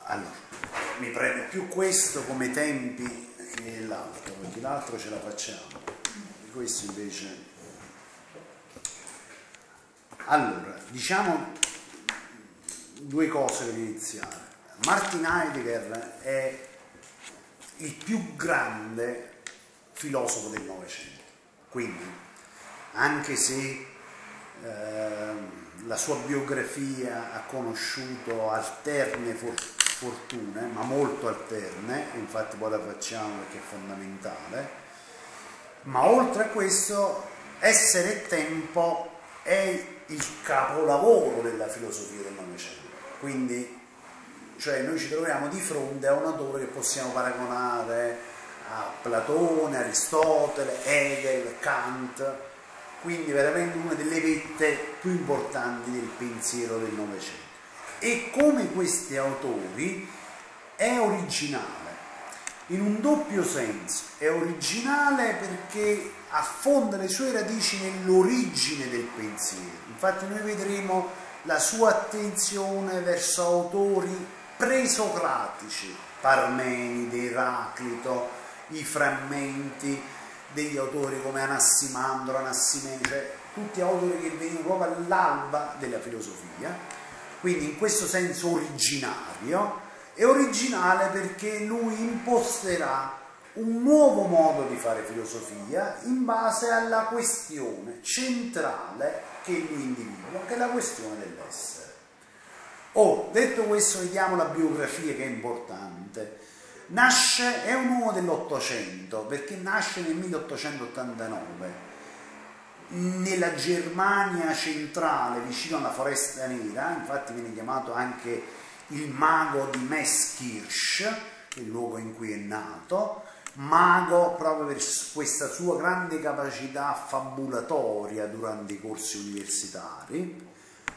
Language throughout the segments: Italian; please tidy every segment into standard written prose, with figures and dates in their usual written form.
Allora, mi preme più questo come tempi che l'altro, perché l'altro ce la facciamo, questo invece. Allora, diciamo due cose per iniziare. Martin Heidegger è il più grande filosofo del Novecento, quindi anche se la sua biografia ha conosciuto alterne fortune, ma molto alterne, e infatti poi la facciamo perché è fondamentale, ma oltre a questo Essere e Tempo è il capolavoro della filosofia del Novecento, quindi cioè noi ci troviamo di fronte a un autore che possiamo paragonare a Platone, Aristotele, Hegel, Kant, quindi veramente una delle vette più importanti del pensiero del Novecento. E come questi autori è originale, in un doppio senso. È originale perché affonda le sue radici nell'origine del pensiero. Infatti noi vedremo la sua attenzione verso autori presocratici, Parmenide, Eraclito, i frammenti degli autori come Anassimandro, Anassimene, cioè tutti autori che venivano proprio all'alba della filosofia, quindi in questo senso originario. È originale perché lui imposterà un nuovo modo di fare filosofia in base alla questione centrale che lui individua, che è la questione dell'essere. Detto questo, vediamo la biografia che è importante. Nasce, è un uomo dell'Ottocento, perché nasce nel 1889 nella Germania centrale, vicino alla Foresta Nera, infatti viene chiamato anche il mago di Meßkirch, il luogo in cui è nato, mago proprio per questa sua grande capacità fabulatoria durante i corsi universitari.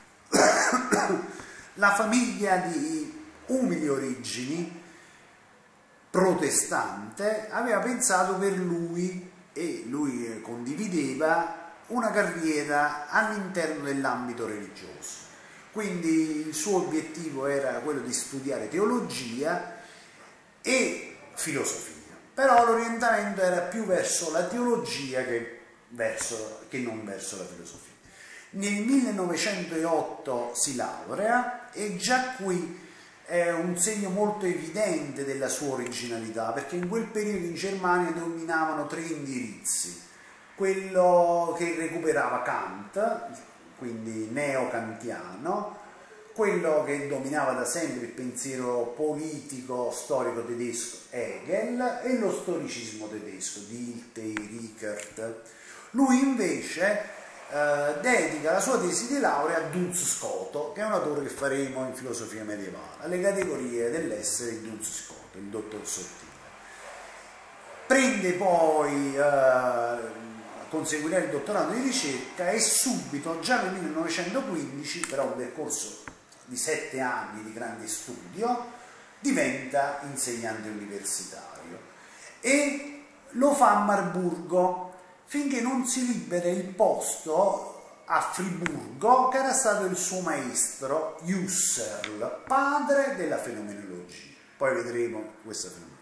La famiglia di umili origini, protestante, aveva pensato per lui, e lui condivideva, una carriera all'interno dell'ambito religioso. Quindi il suo obiettivo era quello di studiare teologia e filosofia, però l'orientamento era più verso la teologia che non verso la filosofia. Nel 1908 si laurea e già qui è un segno molto evidente della sua originalità, perché in quel periodo in Germania dominavano tre indirizzi: quello che recuperava Kant, quindi neo-kantiano, quello che dominava da sempre il pensiero politico storico tedesco, Hegel, e lo storicismo tedesco, Dilthey, Rickert. Lui invece dedica la sua tesi di laurea a Duns Scoto, che è un autore che faremo in filosofia medievale, alle categorie dell'essere di Duns Scoto, il dottor Sottile. Prende poi, conseguirà il dottorato di ricerca e subito, già nel 1915, però un percorso di 7 anni di grande studio, diventa insegnante universitario e lo fa a Marburgo, finché non si libera il posto a Friburgo, che era stato il suo maestro Husserl, padre della fenomenologia. Poi vedremo questa fenomenologia.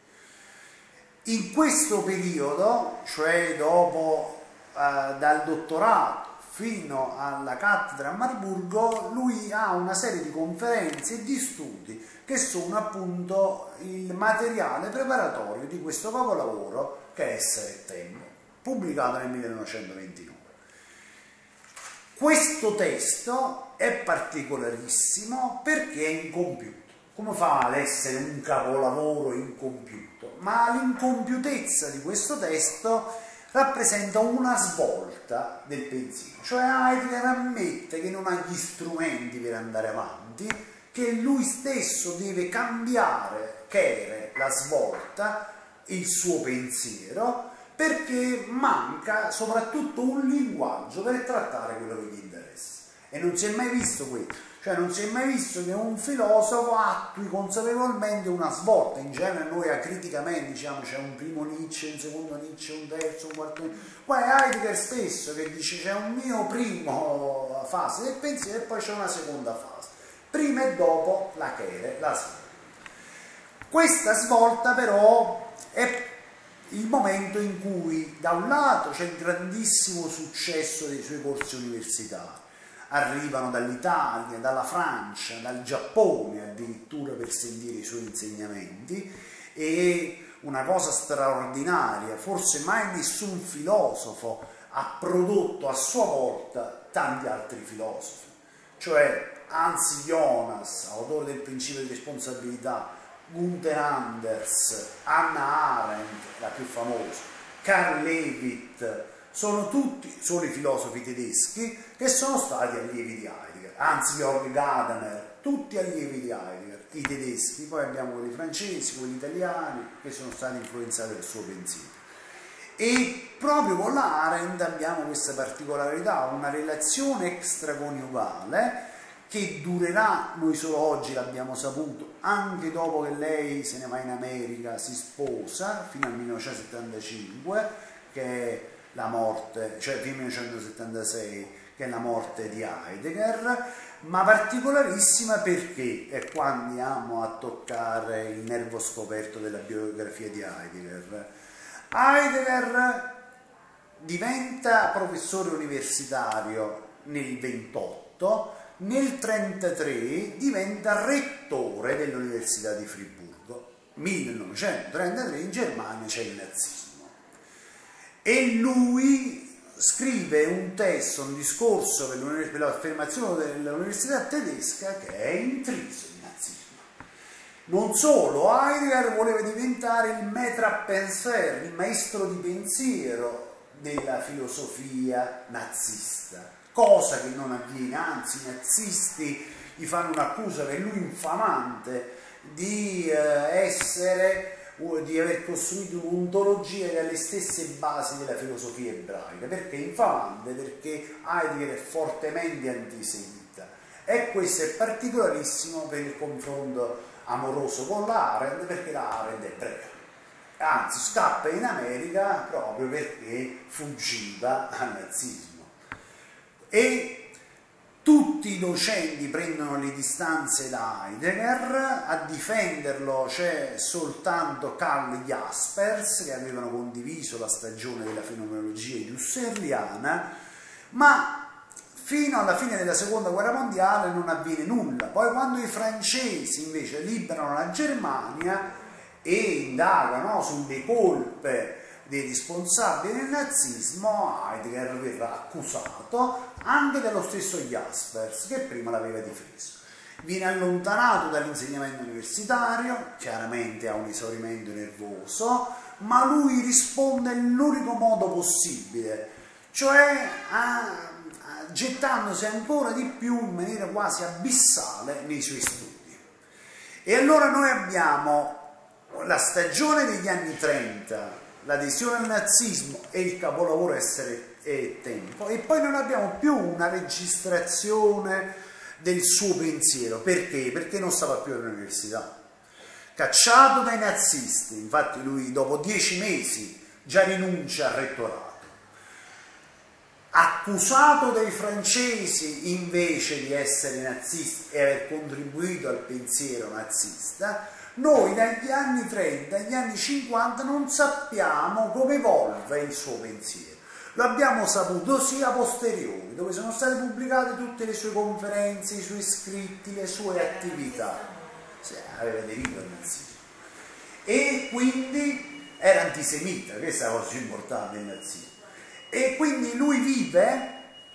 In questo periodo, cioè dopo dal dottorato fino alla cattedra a Marburgo, lui ha una serie di conferenze e di studi che sono appunto il materiale preparatorio di questo capolavoro che è Essere e Tempo, pubblicato nel 1929. Questo testo è particolarissimo perché è incompiuto. Come fa ad essere un capolavoro incompiuto? Ma l'incompiutezza di questo testo rappresenta una svolta del pensiero, cioè Heidegger ammette che non ha gli strumenti per andare avanti, che lui stesso deve cambiare, che era la svolta, il suo pensiero, perché manca soprattutto un linguaggio per trattare quello che gli interessa. E non si è mai visto questo, cioè non si è mai visto che un filosofo attui consapevolmente una svolta. In genere noi acriticamente diciamo c'è un primo Nietzsche, un secondo Nietzsche, un terzo, un quarto Nietzsche. Qua è Heidegger stesso che dice c'è un mio primo fase del pensiero e poi c'è una seconda fase, prima e dopo la chere, la svolta. Questa svolta però è il momento in cui da un lato c'è il grandissimo successo dei suoi corsi universitari, arrivano dall'Italia, dalla Francia, dal Giappone addirittura per sentire i suoi insegnamenti, e una cosa straordinaria, forse mai nessun filosofo ha prodotto a sua volta tanti altri filosofi, cioè Hans Jonas, autore del Principio di responsabilità, Gunther Anders, Hannah Arendt, la più famosa, Karl Levitt, sono i filosofi tedeschi che sono stati allievi di Heidegger, Hans-Georg Gadamer, tutti allievi di Heidegger, i tedeschi, poi abbiamo quelli francesi, quelli italiani che sono stati influenzati dal suo pensiero. E proprio con la Arendt abbiamo questa particolarità, una relazione extraconiugale che durerà, noi solo oggi l'abbiamo saputo, anche dopo che lei se ne va in America, si sposa, fino al 1975, che è la morte, cioè fino al 1976, che è la morte di Heidegger, ma particolarissima perché, e qua andiamo a toccare il nervo scoperto della biografia di Heidegger. Heidegger diventa professore universitario nel 28, nel 1933 diventa rettore dell'Università di Friburgo. 1933 in Germania c'è il nazismo e lui scrive un testo, un discorso per l'affermazione dell'università tedesca che è intriso di nazismo. Non solo, Heidegger voleva diventare il maître à penser, il maestro di pensiero della filosofia nazista, cosa che non avviene, anzi i nazisti gli fanno un'accusa che è lui infamante di aver costruito un'ontologia che ha le stesse basi della filosofia ebraica. Perché infamante? Perché Heidegger è fortemente antisemita e questo è particolarissimo per il confronto amoroso con la Arendt, perché la Arendt è ebrea, anzi scappa in America proprio perché fuggiva al nazismo. E tutti i docenti prendono le distanze da Heidegger, a difenderlo c'è soltanto Karl Jaspers, che avevano condiviso la stagione della fenomenologia husserliana, ma fino alla fine della seconda guerra mondiale non avviene nulla. Poi quando i francesi invece liberano la Germania e indagano sulle colpe dei responsabili del nazismo, Heidegger verrà accusato anche dallo stesso Jaspers, che prima l'aveva difeso. Viene allontanato dall'insegnamento universitario, chiaramente ha un esaurimento nervoso, ma lui risponde nell'unico modo possibile, cioè gettandosi ancora di più in maniera quasi abissale nei suoi studi. E allora noi abbiamo la stagione degli anni 30, l'adesione al nazismo e il capolavoro Essere e Tempo, e poi non abbiamo più una registrazione del suo pensiero. Perché? Perché non stava più all'università, cacciato dai nazisti. Infatti lui dopo 10 mesi già rinuncia al rettorato, accusato dai francesi invece di essere nazista e aver contribuito al pensiero nazista. Noi dagli anni 30 agli anni 50 non sappiamo come evolve il suo pensiero, lo abbiamo saputo sia a posteriori, dove sono state pubblicate tutte le sue conferenze, i suoi scritti, le sue attività. Aveva aderito al nazismo e quindi era antisemita, questa è la cosa più importante del nazismo, e quindi lui vive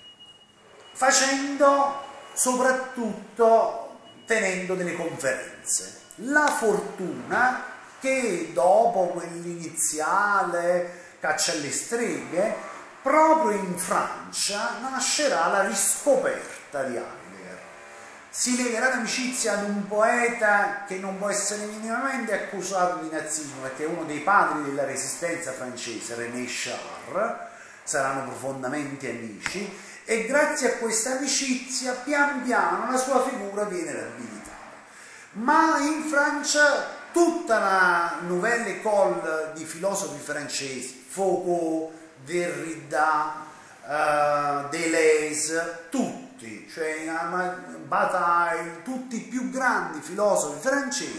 facendo, soprattutto tenendo delle conferenze. La fortuna che dopo quell'iniziale caccia alle streghe, proprio in Francia nascerà la riscoperta di Heidegger. Si legherà d'amicizia ad un poeta che non può essere minimamente accusato di nazismo, perché è uno dei padri della resistenza francese, René Char, saranno profondamente amici, e grazie a questa amicizia pian piano la sua figura viene rabilitata. Ma in Francia tutta la nouvelle école di filosofi francesi, Foucault, Derrida, Deleuze, tutti, cioè Bataille, tutti i più grandi filosofi francesi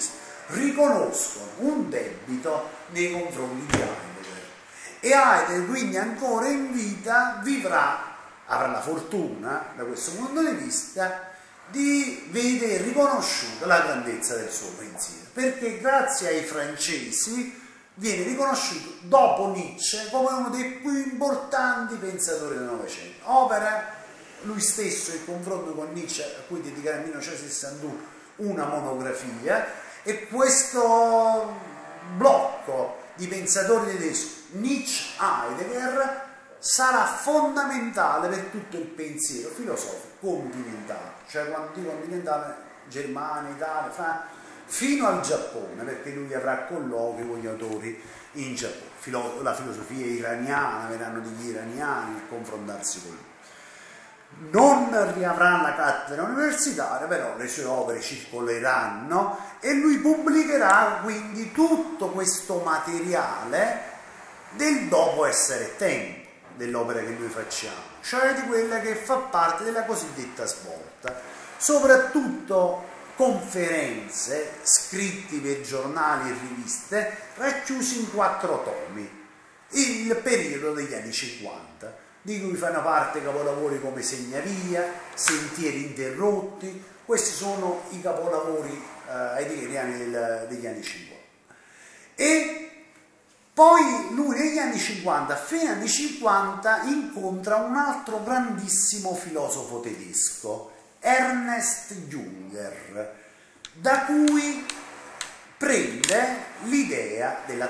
riconoscono un debito nei confronti di Heidegger, e Heidegger quindi ancora in vita avrà la fortuna da questo punto di vista di vedere riconosciuta la grandezza del suo pensiero, perché grazie ai francesi viene riconosciuto dopo Nietzsche come uno dei più importanti pensatori del Novecento. Opera lui stesso il confronto con Nietzsche, a cui dedicherà nel 1961 una monografia, e questo blocco di pensatori tedeschi, Nietzsche-Heidegger, sarà fondamentale per tutto il pensiero filosofico continentale, cioè quando dico continentale, Germania, Italia, Francia, fino al Giappone, perché lui avrà colloqui con gli autori in Giappone. La filosofia iraniana, verranno degli iraniani a confrontarsi con lui. Non riavrà la cattedra universitaria, però le sue opere circoleranno e lui pubblicherà quindi tutto questo materiale del dopo essere tempo, dell'opera che noi facciamo, cioè di quella che fa parte della cosiddetta svolta, soprattutto conferenze, scritti per giornali e riviste, racchiusi in 4 tomi, il periodo degli anni 50, di cui fanno parte capolavori come Segnavia, Sentieri interrotti. Questi sono i capolavori heideggeriani degli anni 50. E poi lui negli anni 50, a fine anni 50, incontra un altro grandissimo filosofo tedesco, Ernst Junger, da cui prende l'idea della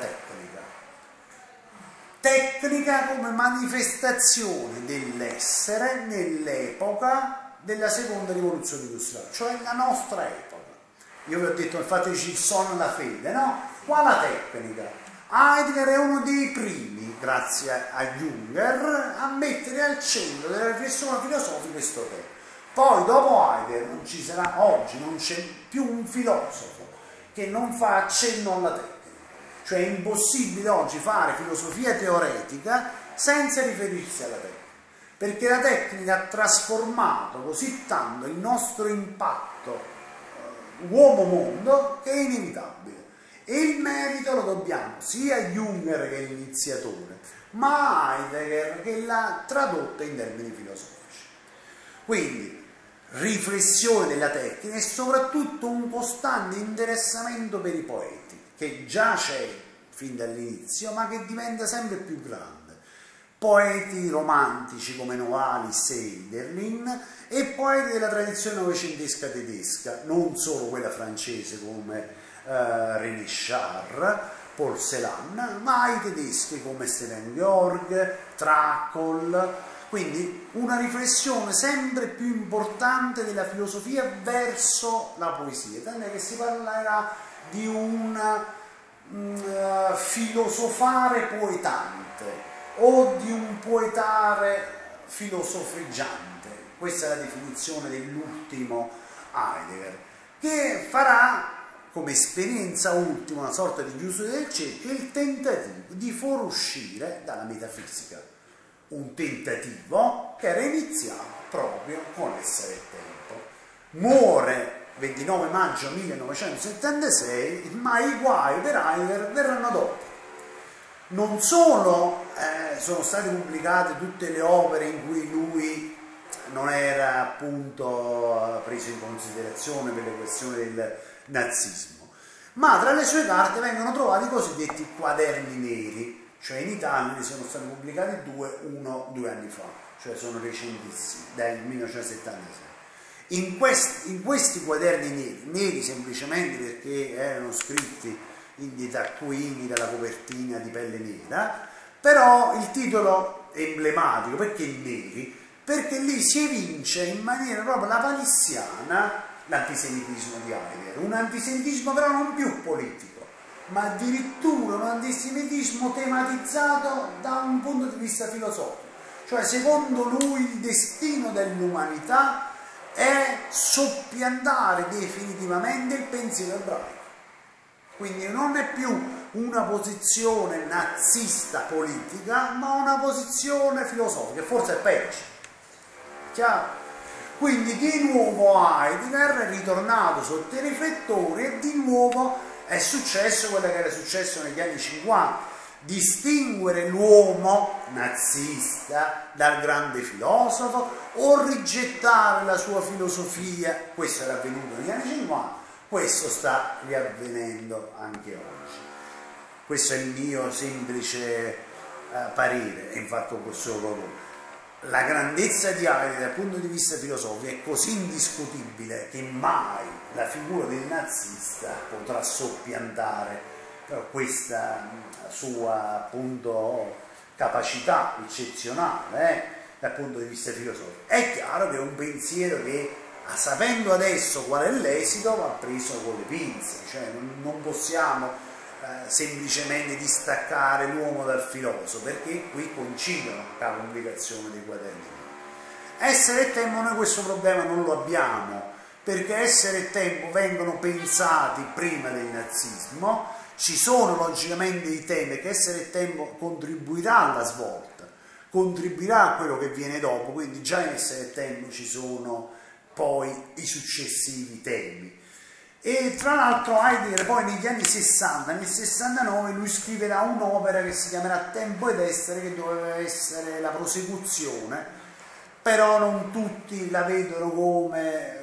tecnica come manifestazione dell'essere nell'epoca della seconda rivoluzione industriale, cioè la nostra epoca. Io vi ho detto, fateci il sonno e la fede, no? Qua la tecnica. Heidegger è uno dei primi, grazie a Junger, a mettere al centro della riflessione filosofica questo tema. Poi dopo Heidegger non ci sarà, oggi non c'è più un filosofo che non fa accenno alla tecnica. Cioè è impossibile oggi fare filosofia teoretica senza riferirsi alla tecnica, perché la tecnica ha trasformato così tanto il nostro impatto uomo-mondo che è inevitabile. E il merito lo dobbiamo sia a Junger, che è l'iniziatore, ma a Heidegger, che l'ha tradotta in termini filosofici. Quindi riflessione della tecnica e soprattutto un costante interessamento per i poeti, che già c'è fin dall'inizio, ma che diventa sempre più grande. Poeti romantici come Novalis e Hölderlin, e poeti della tradizione novecentesca tedesca, non solo quella francese come René Char, Paul Celan, ma i tedeschi come Stephen Georg, Trakl. Quindi una riflessione sempre più importante della filosofia verso la poesia, tant'è che si parlerà di un filosofare poetante o di un poetare filosofeggiante. Questa è la definizione dell'ultimo Heidegger, che farà come esperienza ultima, una sorta di chiusura del cerchio, il tentativo di fuoriuscire dalla metafisica, un tentativo che era iniziato proprio con l'essere tempo. Muore 29 maggio 1976, ma i guai per Heidegger verranno dopo. Non solo sono state pubblicate tutte le opere in cui lui non era appunto preso in considerazione per le questioni del nazismo, ma tra le sue carte vengono trovati i cosiddetti quaderni neri, cioè in Italia ne sono stati pubblicati uno 2 anni fa, cioè sono recentissimi, dal 1976. In questi quaderni neri semplicemente perché erano scritti in dei taccuini dalla copertina di pelle nera, però il titolo è emblematico. Perché neri? Perché lì si evince in maniera proprio lapalissiana l'antisemitismo di Heidegger, un antisemitismo però non più politico, ma addirittura un antisemitismo tematizzato da un punto di vista filosofico, cioè secondo lui il destino dell'umanità è soppiantare definitivamente il pensiero ebraico. Quindi non è più una posizione nazista politica, ma una posizione filosofica, e forse è peggio. Chiaro? Quindi di nuovo Heidegger è ritornato sotto i riflettori e di nuovo è successo quello che era successo negli anni 50, distinguere l'uomo nazista dal grande filosofo o rigettare la sua filosofia. Questo era avvenuto negli anni 50, questo sta riavvenendo anche oggi. Questo è il mio semplice parere, e infatti questo proprio. La grandezza di Heidegger dal punto di vista filosofico è così indiscutibile che mai la figura del nazista potrà soppiantare questa sua appunto capacità eccezionale dal punto di vista filosofico. È chiaro che è un pensiero che, sapendo adesso qual è l'esito, va preso con le pinze, cioè non possiamo semplicemente distaccare l'uomo dal filosofo, perché qui coincidono la pubblicazione dei quaderni. Essere e tempo noi questo problema non lo abbiamo, perché essere e tempo vengono pensati prima del nazismo. Ci sono logicamente i temi che essere e tempo contribuirà alla svolta, contribuirà a quello che viene dopo, quindi già in essere e tempo ci sono poi i successivi temi. E tra l'altro Heidegger poi negli anni 60, nel 69, lui scriverà un'opera che si chiamerà Tempo ed Essere, che doveva essere la prosecuzione, però non tutti la vedono come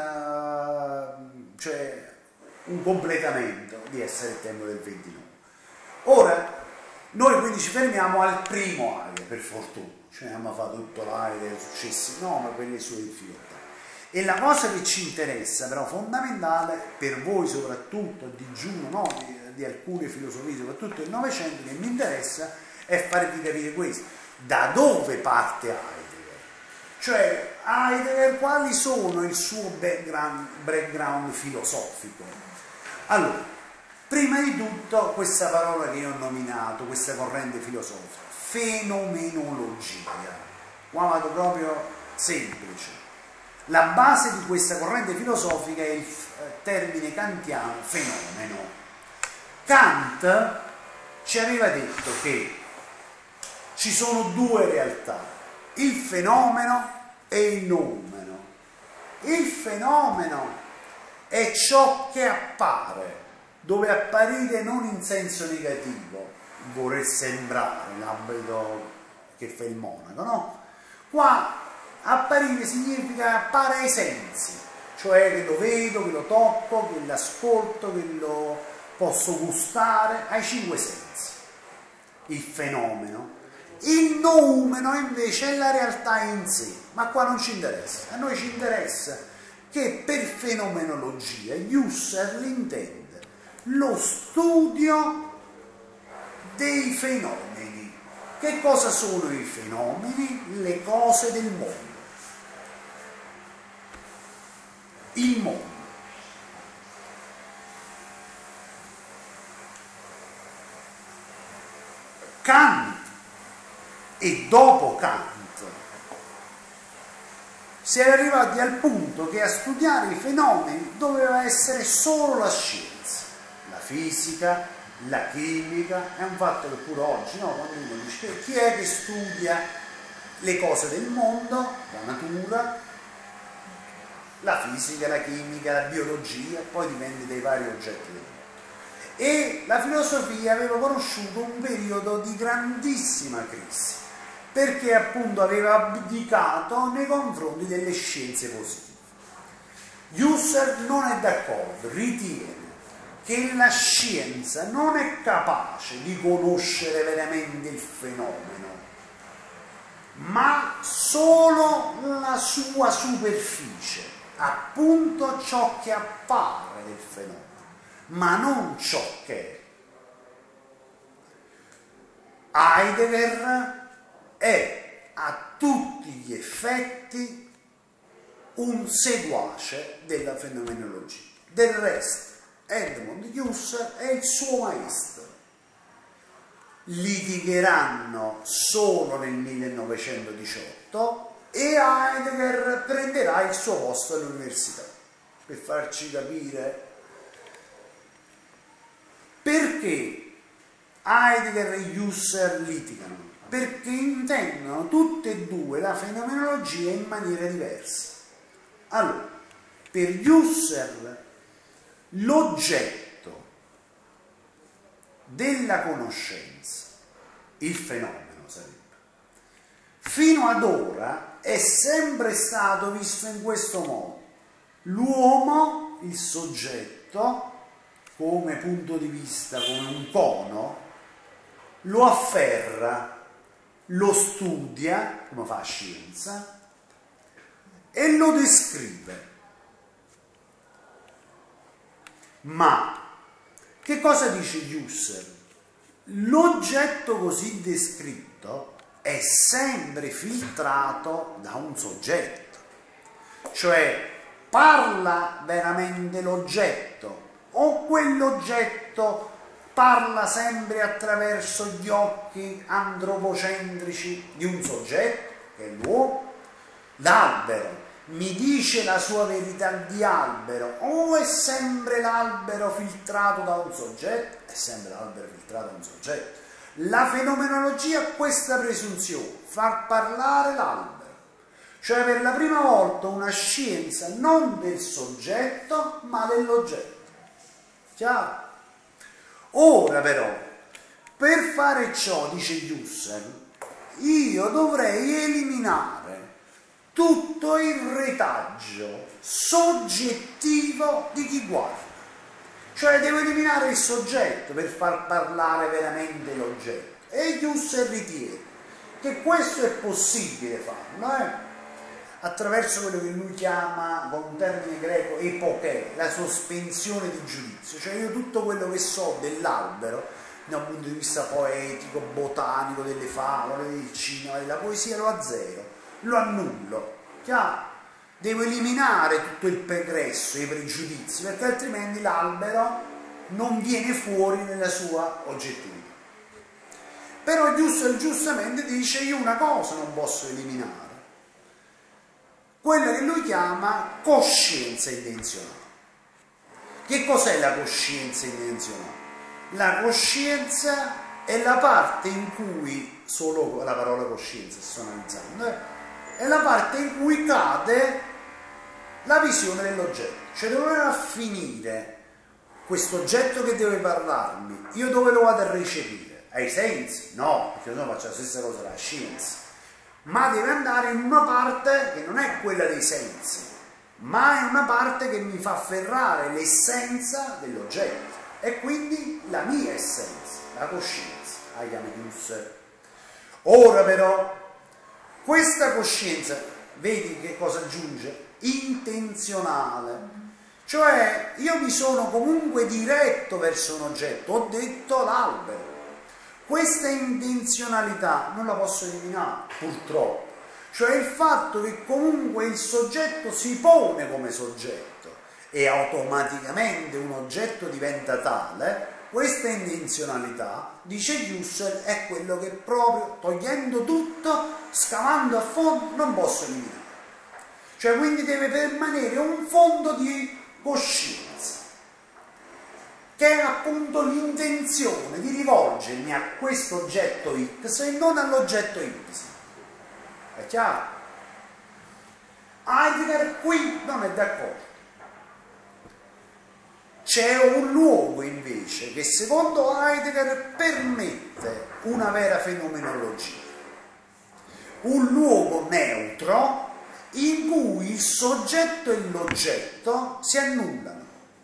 un completamento di Essere e Tempo del 29. Ora, noi quindi ci fermiamo al primo Heidegger, per fortuna, cioè abbiamo fatto tutto l'Heidegger, i successi, no, ma per le sue difficoltà. E la cosa che ci interessa, però fondamentale, per voi soprattutto, digiuno, no? di alcune filosofie, soprattutto del Novecento, che mi interessa, è farvi capire questo. Da dove parte Heidegger? Cioè, Heidegger, quali sono il suo background filosofico? Allora, prima di tutto, questa parola che io ho nominato, questa corrente filosofica, fenomenologia. Qua vado proprio semplice. La base di questa corrente filosofica è il termine kantiano fenomeno. Kant ci aveva detto che ci sono due realtà, il fenomeno e il noumeno. Il fenomeno è ciò che appare, dove apparire non in senso negativo, voler sembrare l'abito che fa il monaco, no? Qua apparire significa appare ai sensi, cioè che lo vedo, che lo tocco, che l'ascolto, che lo posso gustare, ai cinque sensi. Il fenomeno. Il noumeno invece è la realtà in sé, ma qua non ci interessa. A noi ci interessa che per fenomenologia Husserl intende lo studio dei fenomeni. Che cosa sono i fenomeni? Le cose del mondo. Il mondo. Kant e dopo Kant si è arrivati al punto che a studiare i fenomeni doveva essere solo la scienza, la fisica, la chimica. È un fatto che pure oggi, no? Quando uno dice chi è che studia le cose del mondo, la natura, la fisica, la chimica, la biologia, poi dipende dai vari oggetti del mondo. E la filosofia aveva conosciuto un periodo di grandissima crisi, perché appunto aveva abdicato nei confronti delle scienze positive. Husserl non è d'accordo, ritiene che la scienza non è capace di conoscere veramente il fenomeno, ma solo la sua superficie, appunto ciò che appare del fenomeno, ma non ciò che è. Heidegger è a tutti gli effetti un seguace della fenomenologia. Del resto, Edmund Husserl è il suo maestro. Litigheranno solo nel 1918 e Heidegger prenderà il suo posto all'università. Per farci capire perché Heidegger e Husserl litigano, perché intendono tutte e due la fenomenologia in maniera diversa. Allora, per Husserl l'oggetto della conoscenza, il fenomeno sarebbe, fino ad ora è sempre stato visto in questo modo. L'uomo, il soggetto, come punto di vista, come un cono, lo afferra, lo studia, come fa la scienza, e lo descrive. Ma che cosa dice Husserl? L'oggetto così descritto è sempre filtrato da un soggetto, cioè parla veramente l'oggetto o quell'oggetto parla sempre attraverso gli occhi antropocentrici di un soggetto, che è l'uomo? L'albero mi dice la sua verità di albero o è sempre l'albero filtrato da un soggetto? È sempre l'albero filtrato da un soggetto. La fenomenologia ha questa presunzione, far parlare l'albero, cioè per la prima volta una scienza non del soggetto ma dell'oggetto. Chiaro? Ora però, per fare ciò, dice Husserl, io dovrei eliminare tutto il retaggio soggettivo di chi guarda. Cioè devo eliminare il soggetto per far parlare veramente l'oggetto. E Husserl ritiene che questo è possibile farlo, attraverso quello che lui chiama, con un termine greco, epoché, la sospensione di giudizio. Cioè io tutto quello che so dell'albero, da un punto di vista poetico, botanico, delle favole, del cinema, della poesia, lo azzero, lo annullo. Chiaro? Devo eliminare tutto il pregresso, i pregiudizi, perché altrimenti l'albero non viene fuori nella sua oggettività. Però Husserl giustamente dice: io una cosa non posso eliminare, quella che lui chiama coscienza intenzionale. Che cos'è la coscienza intenzionale? La coscienza è la parte in cui, solo la parola coscienza sto analizzando, è la parte in cui cade la visione dell'oggetto. Cioè dove va a finire questo oggetto che deve parlarmi? Io dove lo vado a recepire? Ai sensi? No, perché io faccio la stessa cosa della scienza, ma deve andare in una parte che non è quella dei sensi, ma è una parte che mi fa afferrare l'essenza dell'oggetto, e quindi la mia essenza, la coscienza, la chiama Husserl. Ora però, questa coscienza, vedi che cosa aggiunge? Intenzionale. Cioè io mi sono comunque diretto verso un oggetto, ho detto l'albero. Questa intenzionalità non la posso eliminare, purtroppo. Cioè il fatto che comunque il soggetto si pone come soggetto e automaticamente un oggetto diventa tale, questa intenzionalità, dice Husserl, è quello che proprio togliendo tutto, scavando a fondo, non posso eliminare. Cioè quindi deve permanere un fondo di coscienza, che è appunto l'intenzione di rivolgermi a questo oggetto X e non all'oggetto Y. È chiaro? Heidegger qui non è d'accordo. C'è un luogo invece che secondo Heidegger permette una vera fenomenologia, un luogo neutro in cui il soggetto e l'oggetto si annullano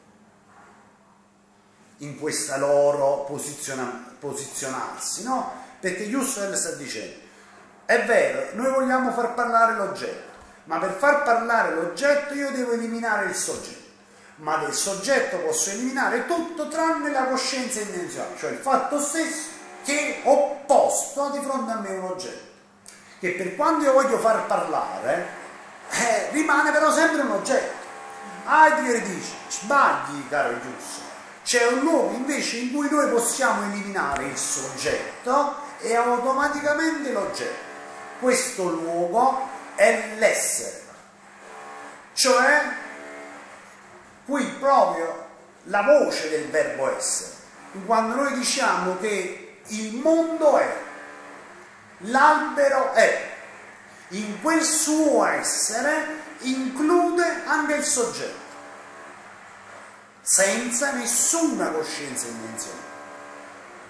in questa loro posizionarsi, no? Perché Husserl sta dicendo: è vero, noi vogliamo far parlare l'oggetto, ma per far parlare l'oggetto io devo eliminare il soggetto, ma del soggetto posso eliminare tutto tranne la coscienza intenzionale, cioè il fatto stesso che ho posto di fronte a me un oggetto, che per quando io voglio far parlare rimane però sempre un oggetto. Heidegger dice: sbagli, caro Husserl, c'è un luogo invece in cui noi possiamo eliminare il soggetto e automaticamente l'oggetto. Questo luogo è l'essere, cioè qui proprio la voce del verbo essere, quando noi diciamo che il mondo è, l'albero è, in quel suo essere include anche il soggetto, senza nessuna coscienza intenzionale.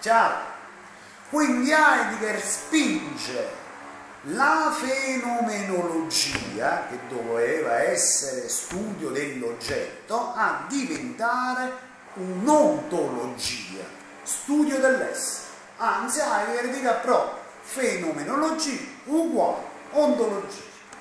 Chiaro? Quindi Heidegger spinge la fenomenologia, che doveva essere studio dell'oggetto, a diventare un'ontologia, studio dell'essere. Anzi, Heidegger dica proprio fenomenologia uguale ontologia.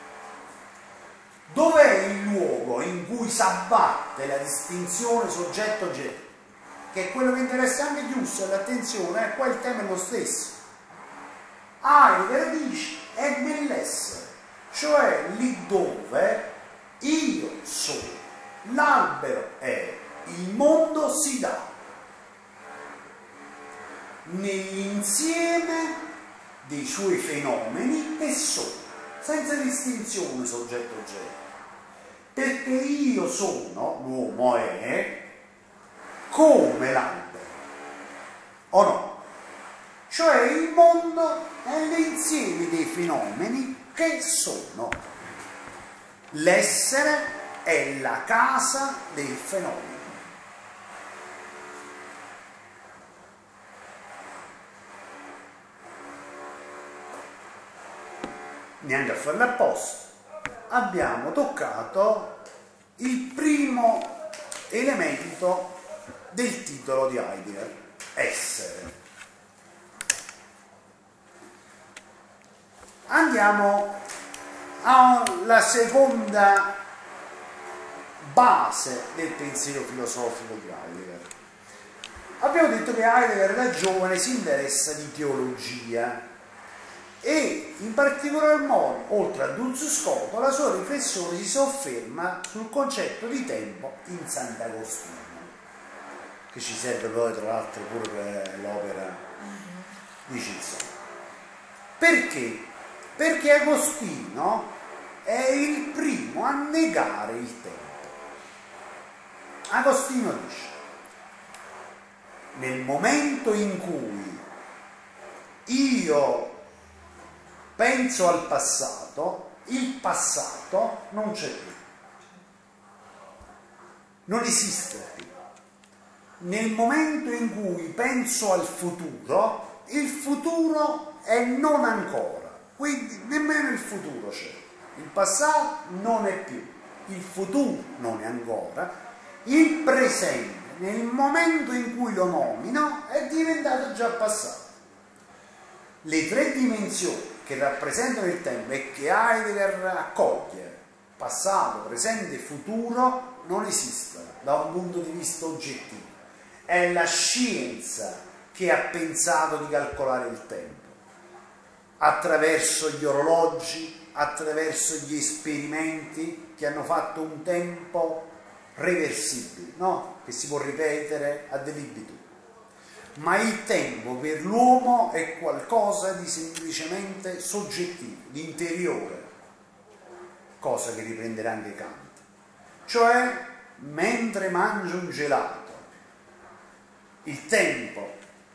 Dov'è il luogo in cui si abbatte la distinzione soggetto-oggetto? Che è quello che interessa anche Husserl, attenzione, qua il tema è lo stesso. Heidegger dice è nell'essere, cioè lì dove io sono, l'albero è, il mondo si dà, nell'insieme dei suoi fenomeni che sono, senza distinzione soggetto-oggetto, perché io sono, l'uomo è, come l'albero, o no? Cioè il mondo è l'insieme dei fenomeni che sono. L'essere è la casa dei fenomeni. Neanche a farlo apposta. Abbiamo toccato il primo elemento del titolo di Heidegger, essere. Andiamo alla seconda base del pensiero filosofico di Heidegger. Abbiamo detto che Heidegger da giovane si interessa di teologia e in particolar modo, oltre a Duns Scoto, la sua riflessione si sofferma sul concetto di tempo in Sant'Agostino, che ci serve poi tra l'altro pure per l'opera di Cizzo. Perché? Perché Agostino è il primo a negare il tempo. Agostino dice: nel momento in cui io penso al passato, il passato non c'è più, non esiste più. Nel momento in cui penso al futuro, il futuro è non ancora, quindi nemmeno il futuro c'è. Il passato non è più, il futuro non è ancora, il presente, nel momento in cui lo nomino, è diventato già passato. Le tre dimensioni che rappresentano il tempo e che Heidegger accoglie, passato, presente e futuro, non esistono da un punto di vista oggettivo. È la scienza che ha pensato di calcolare il tempo attraverso gli orologi, attraverso gli esperimenti che hanno fatto un tempo reversibile, no? Che si può ripetere ad libitum. Ma il tempo per l'uomo è qualcosa di semplicemente soggettivo, di interiore, cosa che riprenderà anche Kant. Cioè, mentre mangio un gelato, il tempo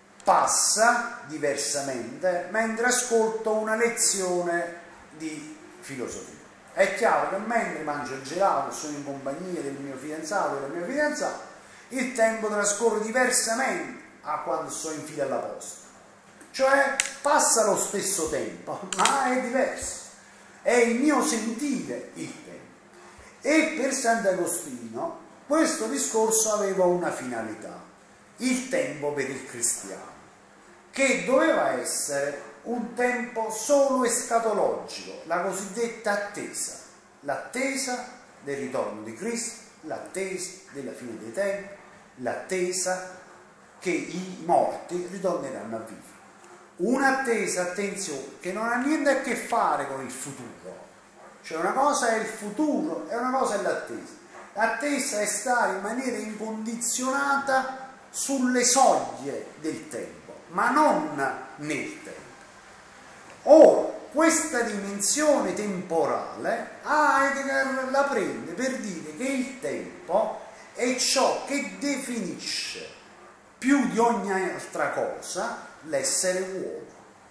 passa diversamente mentre ascolto una lezione di filosofia. È chiaro che mentre mangio il gelato, sono in compagnia del mio fidanzato o della mia fidanzata, il tempo trascorre diversamente a quando sto in fila alla posta. Cioè passa lo stesso tempo, ma è diverso. È il mio sentire il tempo. E per Sant'Agostino questo discorso aveva una finalità: il tempo per il cristiano, che doveva essere un tempo solo escatologico, la cosiddetta attesa, l'attesa del ritorno di Cristo, l'attesa della fine dei tempi, l'attesa che i morti ritorneranno a vivere. Un'attesa, attenzione, che non ha niente a che fare con il futuro. Cioè una cosa è il futuro e una cosa è l'attesa. L'attesa è stare in maniera incondizionata sulle soglie del tempo, ma non nel tempo. Ora, questa dimensione temporale Heidegger la prende per dire che il tempo è ciò che definisce più di ogni altra cosa l'essere uomo.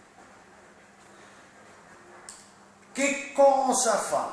Che cosa fa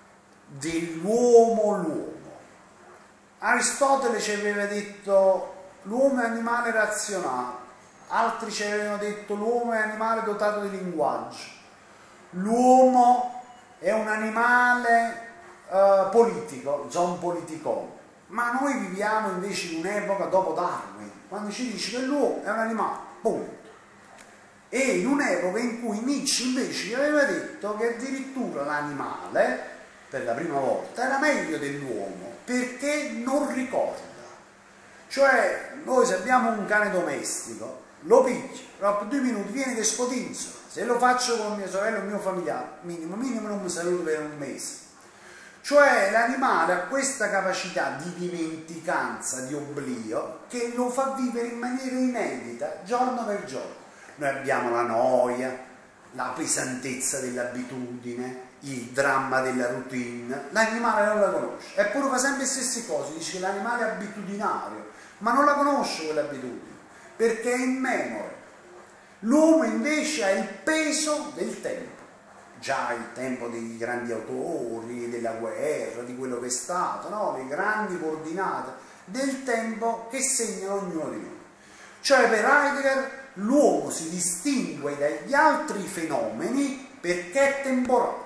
dell'uomo l'uomo? Aristotele ci aveva detto l'uomo è animale razionale, altri ci avevano detto l'uomo è animale dotato di linguaggio, l'uomo è un animale politico, John Politicon, ma noi viviamo invece in un'epoca dopo Darwin, quando ci dice che l'uomo è un animale, punto. E in un'epoca in cui Nietzsche invece ci aveva detto che addirittura l'animale, per la prima volta, era meglio dell'uomo, perché non ricorda. Cioè, noi se abbiamo un cane domestico, lo picchio, dopo 2 minuti viene che scotinzo. Se lo faccio con mia sorella o mio familiare, minimo non mi saluto per un mese. Cioè l'animale ha questa capacità di dimenticanza, di oblio, che lo fa vivere in maniera inedita, giorno per giorno. Noi abbiamo la noia, la pesantezza dell'abitudine, il dramma della routine. L'animale non la conosce, eppure fa sempre le stesse cose, dice che l'animale è abitudinario, ma non la conosce quell'abitudine, perché è in memoria. L'uomo invece ha il peso del tempo. Già il tempo dei grandi autori, della guerra, di quello che è stato, no? Le grandi coordinate del tempo che segnano ognuno di noi. Cioè per Heidegger l'uomo si distingue dagli altri fenomeni perché è temporale.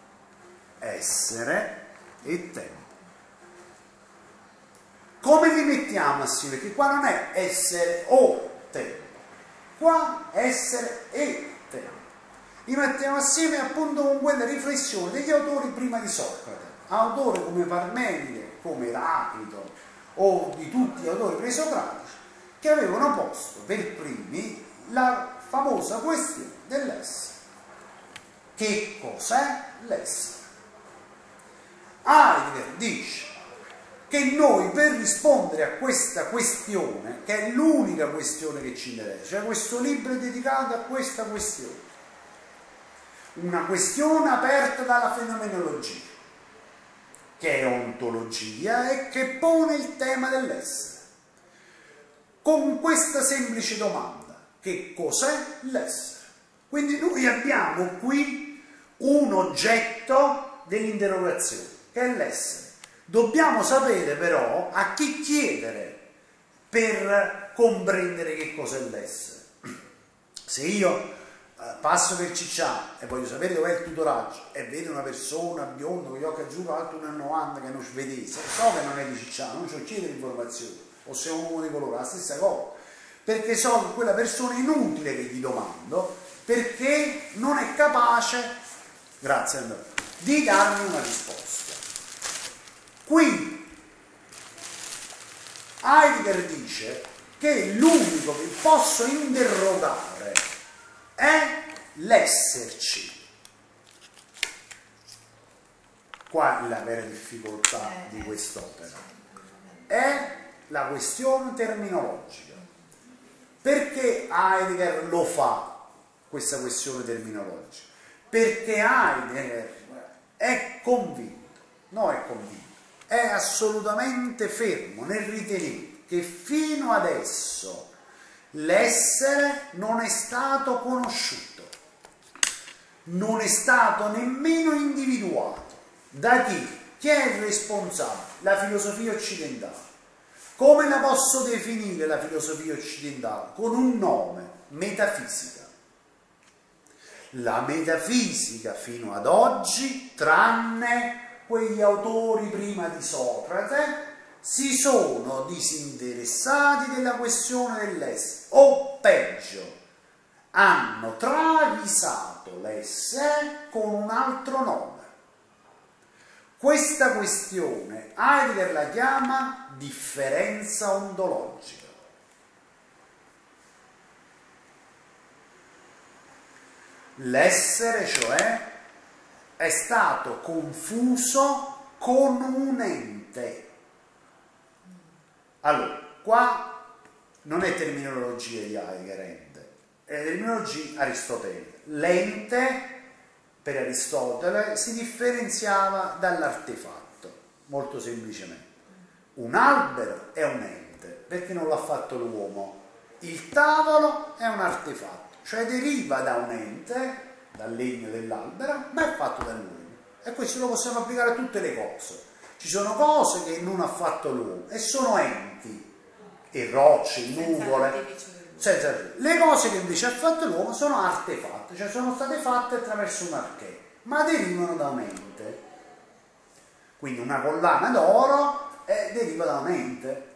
Essere e tempo. Come li mettiamo assieme? Perché qua non è essere o tempo, qua è essere e tempo. Li mettiamo assieme appunto con quella riflessione degli autori prima di Socrate, autori come Parmenide, come Eraclito o di tutti gli autori presocratici che avevano posto per primi la famosa questione dell'essere. Che cos'è l'essere? Heidegger dice che noi per rispondere a questa questione, che è l'unica questione che ci interessa, cioè questo libro è dedicato a questa questione, una questione aperta dalla fenomenologia, che è ontologia e che pone il tema dell'essere, con questa semplice domanda: che cos'è l'essere? Quindi noi abbiamo qui un oggetto dell'interrogazione, che è l'essere. Dobbiamo sapere però a chi chiedere per comprendere che cos'è l'essere. Se io passo per Cicciano e voglio sapere dov'è il tutoraggio e vedo una persona bionda con gli occhi azzurri alto 1,90 che non svedese, so che non è di Cicciano, non ci chiedere informazioni, o se è un uomo di colore, la stessa cosa, perché so che quella persona è inutile che gli domando, perché non è capace, grazie Andrea, di darmi una risposta. Qui Heidegger dice che l'unico che posso interrogare è l'esserci. Qua è la vera difficoltà di quest'opera, è la questione terminologica. Perché Heidegger lo fa, questa questione terminologica? Perché Heidegger è convinto, no è convinto, è assolutamente fermo nel ritenere che fino adesso l'essere non è stato conosciuto, non è stato nemmeno individuato. Da chi? Chi è il responsabile? La filosofia occidentale. Come la posso definire la filosofia occidentale? Con un nome: metafisica. La metafisica fino ad oggi, tranne quegli autori prima di Socrate, si sono disinteressati della questione dell'essere, o peggio, hanno travisato l'essere con un altro nome. Questa questione Heidegger la chiama differenza ontologica. L'essere, cioè, è stato confuso con un ente. Allora, qua non è terminologia di Heidegger, ente, è terminologia aristotelica. L'ente, per Aristotele, si differenziava dall'artefatto, molto semplicemente. Un albero è un ente, perché non l'ha fatto l'uomo. Il tavolo è un artefatto, cioè deriva da un ente, dal legno dell'albero, ma è fatto dall'uomo. E questo lo possiamo applicare a tutte le cose. Ci sono cose che non ha fatto l'uomo e sono enti e rocce, nuvole, le cose che invece ha fatto l'uomo sono artefatte, cioè sono state fatte attraverso un archè, ma derivano da mente. Quindi una collana d'oro deriva da mente.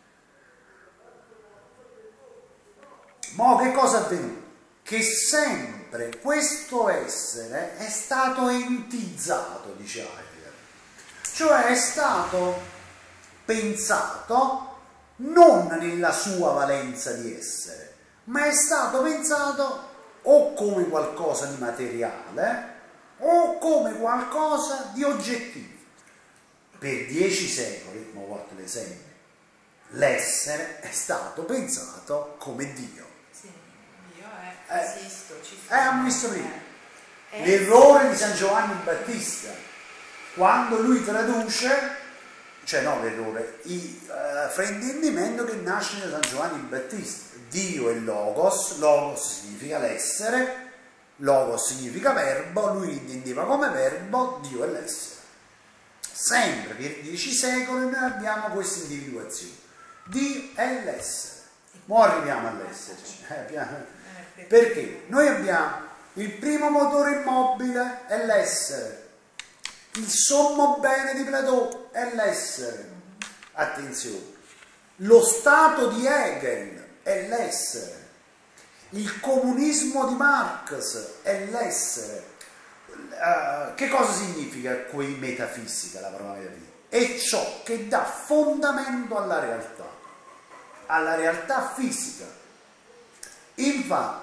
Ma che cosa è avvenuto? Che sempre questo essere è stato entizzato, dice Heidegger, cioè è stato pensato non nella sua valenza di essere, ma è stato pensato o come qualcosa di materiale o come qualcosa di oggettivo. Per 10 secoli, ma guarda l'esempio, l'essere è stato pensato come Dio. Sì, Dio esisto, ci sono. Abbiamo visto prima l'errore di San Giovanni Battista, quando lui traduce, cioè no l'errore, il fraintendimento che nasce da San Giovanni Battista. Dio è Logos, Logos significa l'essere, Logos significa verbo, lui intendeva come verbo, Dio è l'essere. Sempre per 10 secoli noi abbiamo questa individuazione. Dio è l'essere. Ora arriviamo all'esserci. Perché noi abbiamo il primo motore immobile è l'essere, il sommo bene di Platò è l'essere. Attenzione, lo stato di Hegel è l'essere, il comunismo di Marx è l'essere. Che cosa significa qui metafisica, la parola metafisica? È ciò che dà fondamento alla realtà fisica. Infatti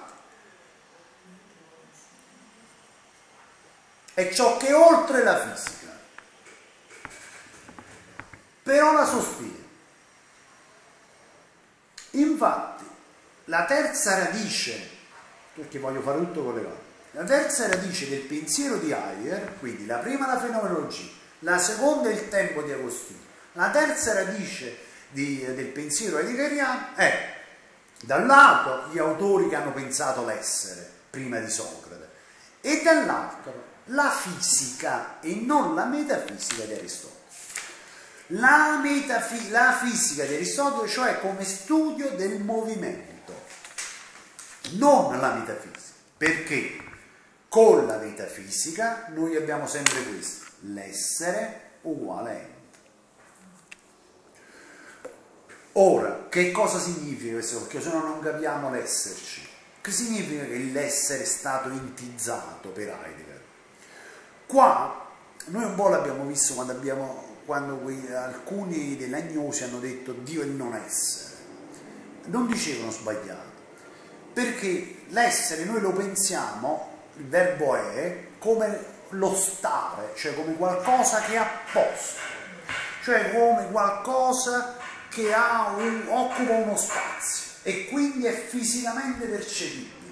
è ciò che è oltre la fisica, però la sostiene. Infatti la terza radice, perché voglio fare tutto collegato, la terza radice del pensiero di Heidegger, quindi la prima la fenomenologia, la seconda il tempo di Agostino, la terza radice del pensiero heideggeriano è da un lato gli autori che hanno pensato l'essere prima di Socrate e dall'altro la fisica e non la metafisica di Aristotele. La fisica di Aristotele, cioè come studio del movimento, non la metafisica, perché con la metafisica noi abbiamo sempre questo, l'essere uguale ente. Ora, che cosa significa questo? Perché se no non capiamo l'esserci. Che significa che l'essere è stato entizzato per Heidegger? Qua noi un po' l'abbiamo visto quando alcuni dell'agnosi hanno detto Dio è il non essere. Non dicevano sbagliato, perché l'essere noi lo pensiamo, il verbo è, come lo stare, cioè come qualcosa che è a posto, cioè come qualcosa che occupa uno spazio e quindi è fisicamente percepibile.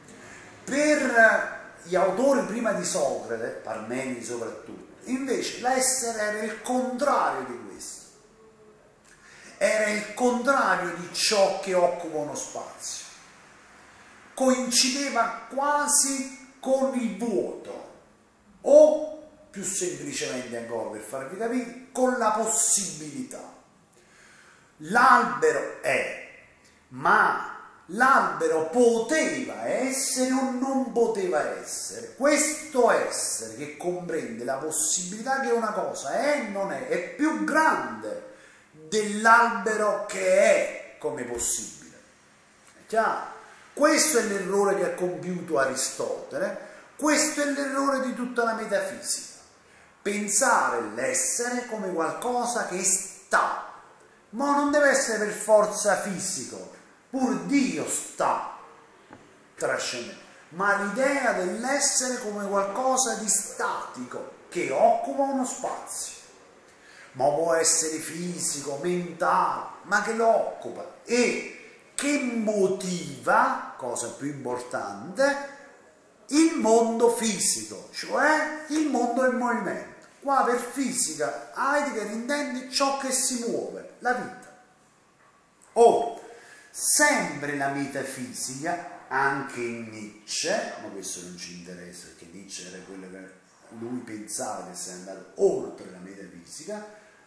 Per gli autori prima di Socrate, Parmenidi soprattutto, invece l'essere era il contrario di questo, era il contrario di ciò che occupa uno spazio, coincideva quasi con il vuoto o, più semplicemente ancora per farvi capire, con la possibilità. L'albero è, ma l'albero poteva essere o non poteva essere. Questo essere che comprende la possibilità che una cosa è e non è più grande dell'albero che è come possibile. È chiaro? Questo è l'errore che ha compiuto Aristotele, questo è l'errore di tutta la metafisica. Pensare l'essere come qualcosa che sta, ma non deve essere per forza fisico, pur Dio sta trascendendo, ma l'idea dell'essere come qualcosa di statico che occupa uno spazio, ma può essere fisico, mentale, ma che lo occupa e che motiva, cosa più importante, il mondo fisico, cioè il mondo del movimento. Qua per fisica Heidegger intende ciò che si muove, la vita. Ora, sempre la metafisica, anche in Nietzsche, ma questo non ci interessa perché Nietzsche era quello che lui pensava che sia andato oltre la metafisica,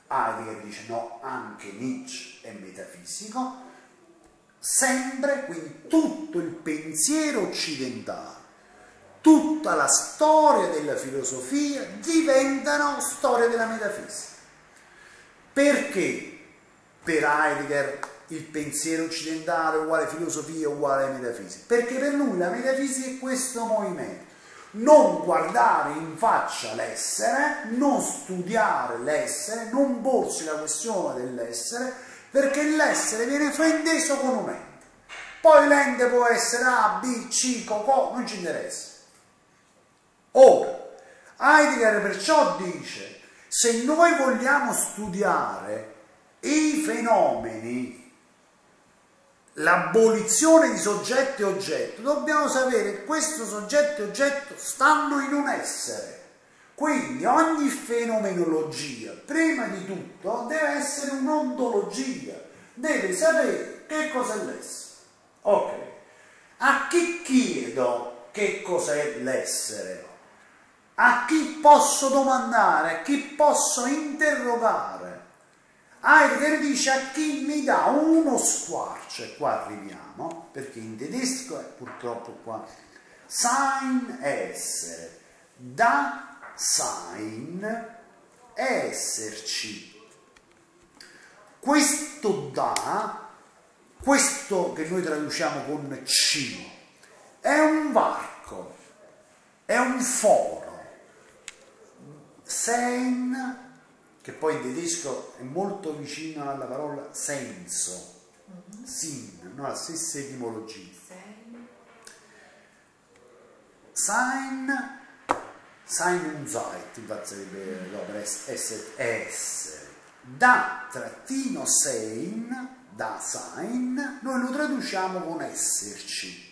Heidegger dice no, anche Nietzsche è metafisico. Sempre, quindi tutto il pensiero occidentale, tutta la storia della filosofia diventano storia della metafisica. Perché per Heidegger il pensiero occidentale è uguale filosofia, uguale metafisica? Perché per lui la metafisica è questo movimento. Non guardare in faccia l'essere, non studiare l'essere, non porsi la questione dell'essere, perché l'essere viene frainteso con un ente. Poi l'ente può essere A, B, C, Cocò, non ci interessa. Ora, Heidegger perciò dice, se noi vogliamo studiare i fenomeni, l'abolizione di soggetto e oggetto, dobbiamo sapere che questo soggetto e oggetto stanno in un essere. Quindi ogni fenomenologia, prima di tutto, deve essere un'ontologia, deve sapere che cos'è l'essere. Ok, a chi chiedo che cos'è l'essere? A chi posso domandare? A chi posso interrogare? Heidegger dice a chi mi dà uno squarcio, e qua arriviamo, perché in tedesco è purtroppo qua, Sein è essere, da Sein è esserci. Questo da, questo che noi traduciamo con C, è un varco, è un foro. Sein, che poi in tedesco è molto vicino alla parola senso, sin, no? La stessa etimologia. Sein, sein und Zeit, infatti sarebbe l'opera essere. Da trattino sein, da sein, noi lo traduciamo con esserci.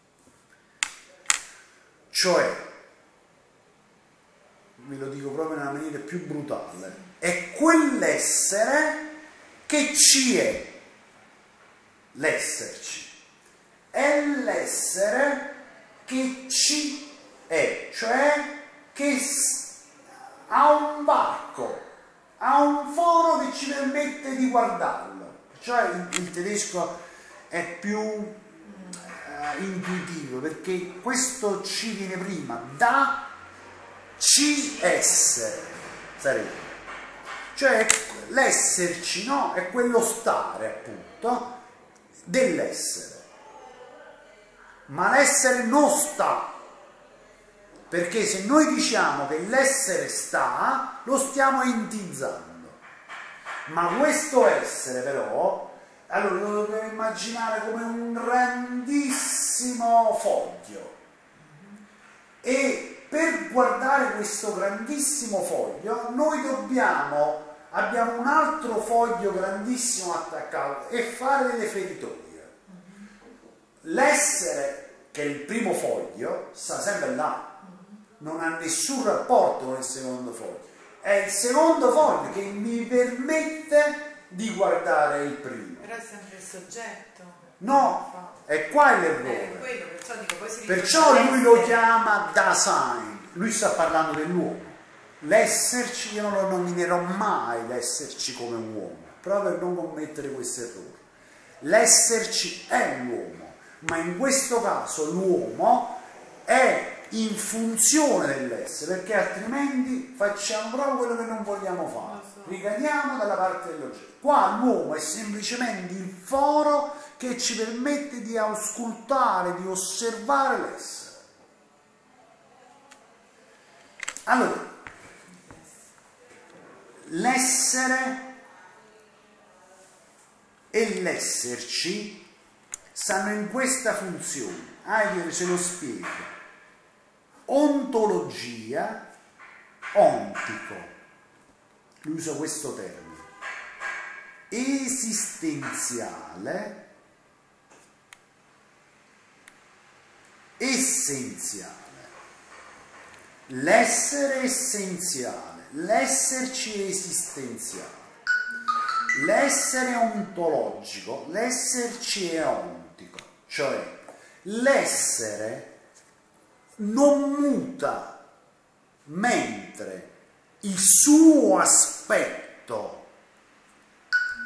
Cioè, ve lo dico proprio nella maniera più brutale, è quell'essere che ci è, l'esserci, è l'essere che ci è, cioè che ha un varco, ha un foro che ci permette di guardarlo. Cioè il tedesco è più intuitivo, perché questo ci viene prima, da ci essere sarebbe, cioè l'esserci, no? È quello stare appunto dell'essere, ma l'essere non sta, perché se noi diciamo che l'essere sta, lo stiamo entizzando, ma questo essere però, allora lo dobbiamo immaginare come un grandissimo foglio, e per guardare questo grandissimo foglio noi abbiamo un altro foglio grandissimo attaccato e fare delle feritoie. L'essere, che è il primo foglio, sta sempre là, non ha nessun rapporto con il secondo foglio, è il secondo foglio che mi permette di guardare il primo. Però è sempre il soggetto. No, è qua l'errore. Quello, perciò dico, poi si Perciò lui lo chiama Dasein, lui sta parlando dell'uomo. L'esserci, io non lo nominerò mai l'esserci come un uomo, proprio per non commettere questo errore. L'esserci è l'uomo, ma in questo caso l'uomo è in funzione dell'essere, perché altrimenti facciamo proprio quello che non vogliamo fare, ricadiamo dalla parte dell'oggetto. Qua l'uomo è semplicemente il foro che ci permette di auscultare, di osservare l'essere. Allora, l'essere e l'esserci stanno in questa funzione. Heidegger ce lo spiega. Ontologia, ontico, lui usa questo termine, esistenziale, essenziale. L'essere essenziale, l'esserci esistenziale, l'essere ontologico, l'esserci è ontico, cioè l'essere non muta, mentre il suo aspetto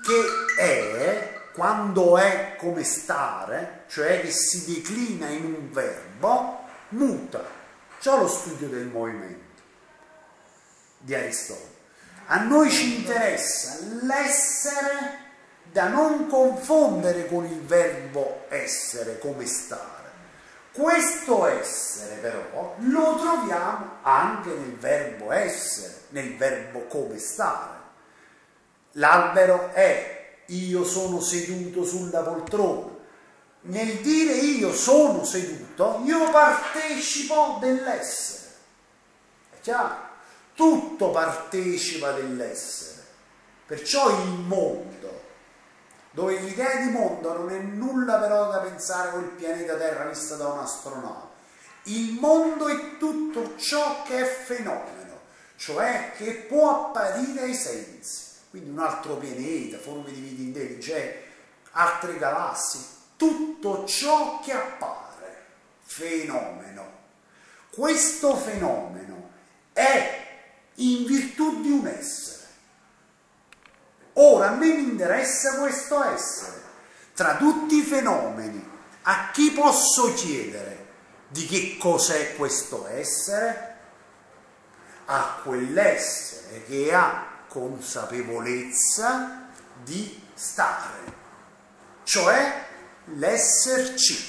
che è, quando è come stare, cioè che si declina in un verbo, muta. C'è lo studio del movimento di Aristotele. A noi ci interessa l'essere da non confondere con il verbo essere, come stare. Questo essere però lo troviamo anche nel verbo essere, nel verbo come stare. L'albero è, io sono seduto sulla poltrona. Nel dire io sono seduto, io partecipo dell'essere. È chiaro? Tutto partecipa dell'essere. Perciò il mondo, dove l'idea di mondo non è nulla però da pensare col pianeta Terra vista da un astronauta. Il mondo è tutto ciò che è fenomeno, cioè che può apparire ai sensi. Quindi un altro pianeta, forme di vita intelligente, altre galassie, tutto ciò che appare, fenomeno. Questo fenomeno è in virtù di un essere. Ora a me mi interessa questo essere. Tra tutti i fenomeni, a chi posso chiedere di che cos'è questo essere? A quell'essere che ha consapevolezza di stare, cioè l'esserci.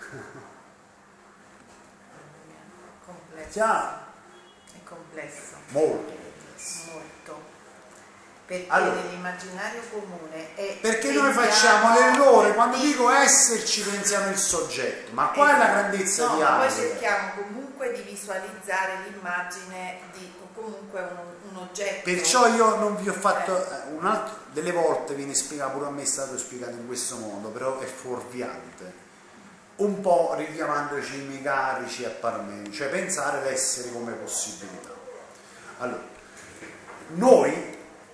Complesso. È complesso. Molto complesso. Molto. Perché allora, nell'immaginario comune è... Perché noi facciamo l'errore, quando dico esserci pensiamo il soggetto, ma qua è la grandezza di ma poi Heidegger. cerchiamo comunque di visualizzare l'immagine di comunque un oggetto. Perciò io non vi ho fatto delle volte viene spiegato, pure a me è stato spiegato in questo modo, però è fuorviante, un po' richiamandoci i megarici a Parmenide, cioè pensare l'essere come possibilità. Allora, noi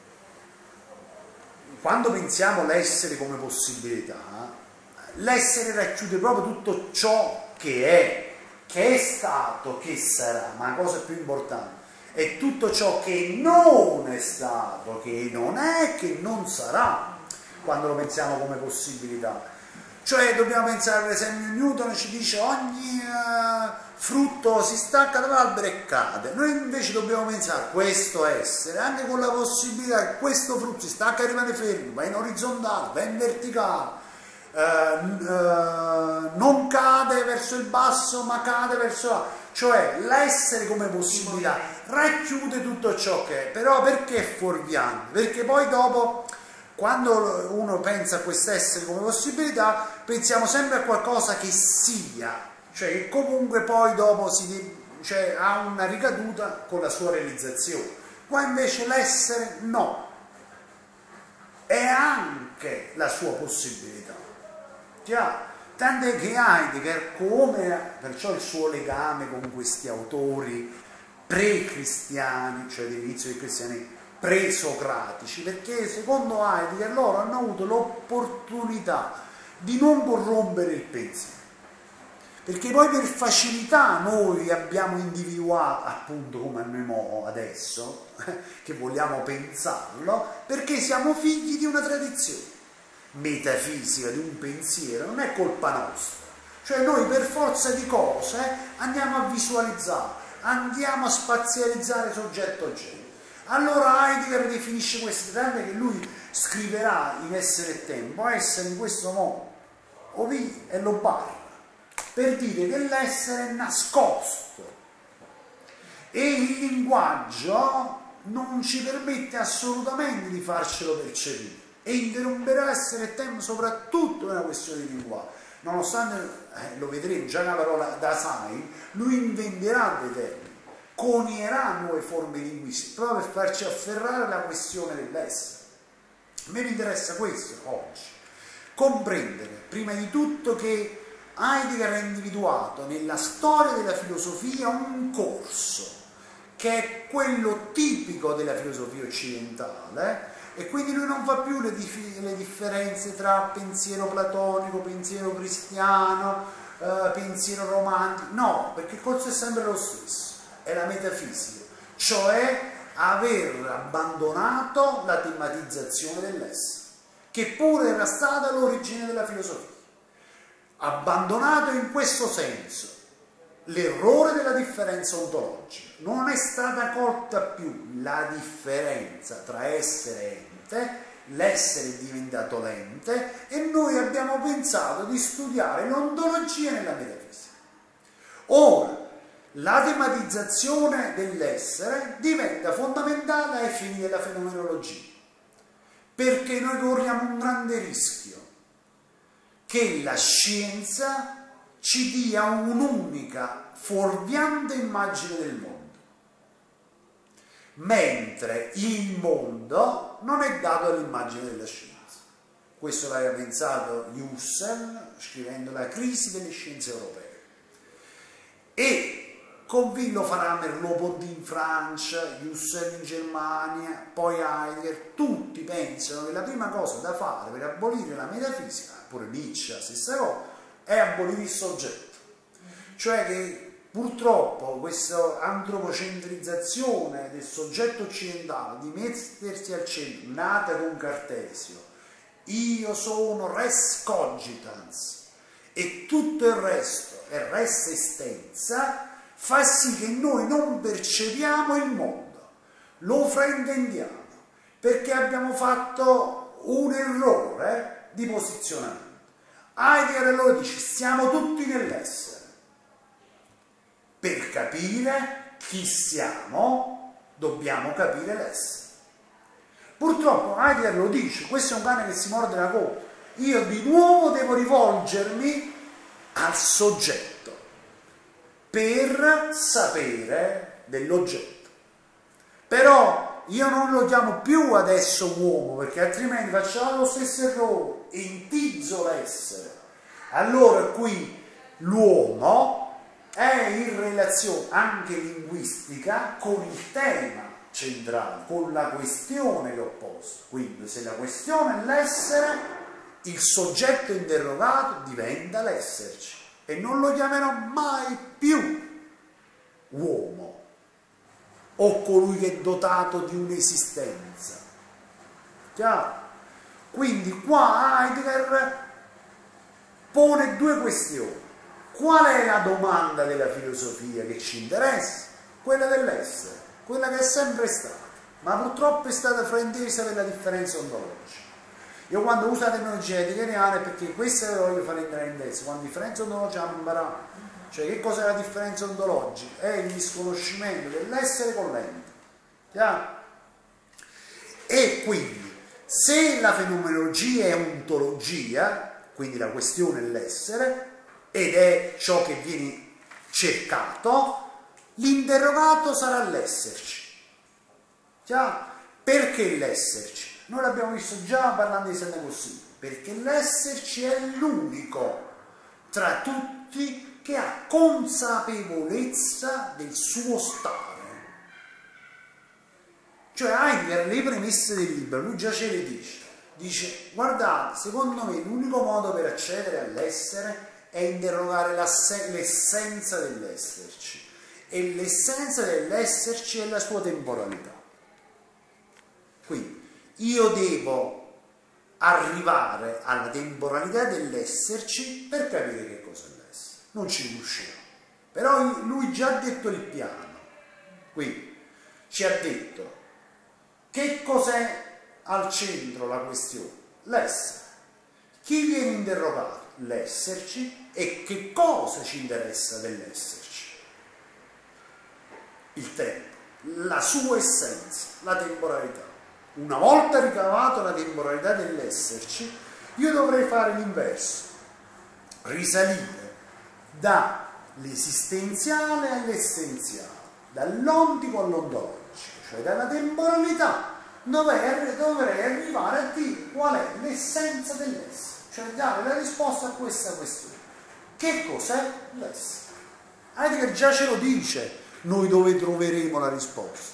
quando pensiamo l'essere come possibilità, l'essere racchiude proprio tutto ciò che è stato, che sarà, ma la cosa più importante è tutto ciò che non è stato, che non è, che non sarà, quando lo pensiamo come possibilità. Cioè dobbiamo pensare, per esempio, Newton ci dice ogni frutto si stacca dall'albero e cade. Noi invece dobbiamo pensare questo essere, anche con la possibilità che questo frutto si stacca e rimane fermo, va in orizzontale, va in verticale, non cade verso il basso ma cade verso l'alto. Cioè l'essere come possibilità racchiude tutto ciò che è. Però perché è fuorviante? Perché poi dopo, quando uno pensa a quest'essere come possibilità, pensiamo sempre a qualcosa che sia, cioè che comunque poi dopo ha una ricaduta con la sua realizzazione. Qua invece l'essere no, è anche la sua possibilità. Chiaro? Tant'è che Heidegger, perciò il suo legame con questi autori pre-cristiani, cioè dell'inizio dei cristiani, pre-socratici, perché secondo Heidegger loro hanno avuto l'opportunità di non corrompere il pensiero, perché poi per facilità noi abbiamo individuato, appunto come noi adesso, che vogliamo pensarlo, perché siamo figli di una tradizione metafisica, di un pensiero, non è colpa nostra. Cioè noi per forza di cose andiamo a visualizzare, andiamo a spazializzare soggetto-oggetto. Allora Heidegger definisce queste tante che lui scriverà in Essere e Tempo, essere in questo modo, Ovi e lo barra, per dire che l'essere è nascosto e il linguaggio non ci permette assolutamente di farcelo percepire, e interromperà Essere e Tempo soprattutto nella questione di linguaggio, nonostante, lo vedremo, già la parola Dasein, lui inventerà dei termini, conierà nuove forme linguistiche proprio per farci afferrare la questione dell'essere. A me mi interessa questo oggi, comprendere prima di tutto che Heidegger ha individuato nella storia della filosofia un corso che è quello tipico della filosofia occidentale, e quindi lui non fa più le differenze tra pensiero platonico, pensiero cristiano, pensiero romantico, no, perché il corso è sempre lo stesso, è la metafisica, cioè aver abbandonato la tematizzazione dell'essere. che pure era stata l'origine della filosofia. Abbandonato in questo senso l'errore della differenza ontologica, non è stata colta più la differenza tra essere e ente, l'essere è diventato l'ente, e noi abbiamo pensato di studiare l'ontologia nella metafisica. Ora, la tematizzazione dell'essere diventa fondamentale ai fini della fenomenologia, perché noi corriamo un grande rischio che la scienza ci dia un'unica, fuorviante immagine del mondo, mentre il mondo non è dato all'immagine della scienza. Questo l'aveva pensato Husserl scrivendo La crisi delle scienze europee, e con Villo Faramer lo può dire in Francia, Husserl in Germania, poi Heidegger, tutti pensano che la prima cosa da fare per abolire la metafisica, pure Nietzsche la stessa cosa, è abolire il soggetto. Cioè che purtroppo questa antropocentrizzazione del soggetto occidentale, di mettersi al centro, nata con Cartesio, io sono res cogitans e tutto il resto è res estensa, fa sì che noi non percepiamo il mondo, lo fraintendiamo, perché abbiamo fatto un errore di posizionamento. Heidegger allora dice: siamo tutti nell'essere. Per capire chi siamo dobbiamo capire l'essere. Purtroppo Heidegger lo dice, questo è un cane che si morde la coda. Io di nuovo devo rivolgermi al soggetto per sapere dell'oggetto. Però io non lo chiamo più adesso uomo, perché altrimenti facciamo lo stesso errore, entizzo l'essere. Allora qui l'uomo è in relazione anche linguistica con il tema centrale, con la questione che ho posto. Quindi se la questione è l'essere, il soggetto interrogato diventa l'esserci, e non lo chiamerò mai più uomo o colui che è dotato di un'esistenza. Chiaro? Quindi qua Heidegger pone due questioni. Qual è la domanda della filosofia che ci interessa? Quella dell'essere, quella che è sempre stata, ma purtroppo è stata fraintesa per la differenza ontologica. Io quando uso la terminologia heideggeriana è perché questa ve la voglio fare entrare in testa. Quando differenza ontologica abbiamo imparato, cioè che cos'è la differenza ontologica? È il misconoscimento dell'essere con l'ente. Chiaro? E quindi se la fenomenologia è ontologia, quindi la questione è l'essere, ed è ciò che viene cercato, l'interrogato sarà l'esserci. Chiaro? Perché l'esserci? Noi l'abbiamo visto già parlando di Senne Possibile, perché l'esserci è l'unico tra tutti che ha consapevolezza del suo stare. Cioè Heidegger, le premesse del libro, lui già ce le dice, guardate, secondo me l'unico modo per accedere all'essere è interrogare l'essenza dell'esserci, e l'essenza dell'esserci è la sua temporalità. Quindi io devo arrivare alla temporalità dell'esserci per capire che cosa è l'essere. Non ci riuscirò. Però lui già ha detto il piano. Quindi ci ha detto che cos'è al centro la questione? L'essere. Chi viene interrogato? L'esserci. E che cosa ci interessa dell'esserci? Il tempo, la sua essenza, la temporalità. Una volta ricavato la temporalità dell'esserci, io dovrei fare l'inverso, risalire dall'esistenziale all'essenziale, dall'ontico all'ontologico, cioè dalla temporalità, dovrei arrivare a dire qual è l'essenza dell'essere, cioè dare la risposta a questa questione. Che cos'è l'essere? Heidegger già ce lo dice, noi dove troveremo la risposta.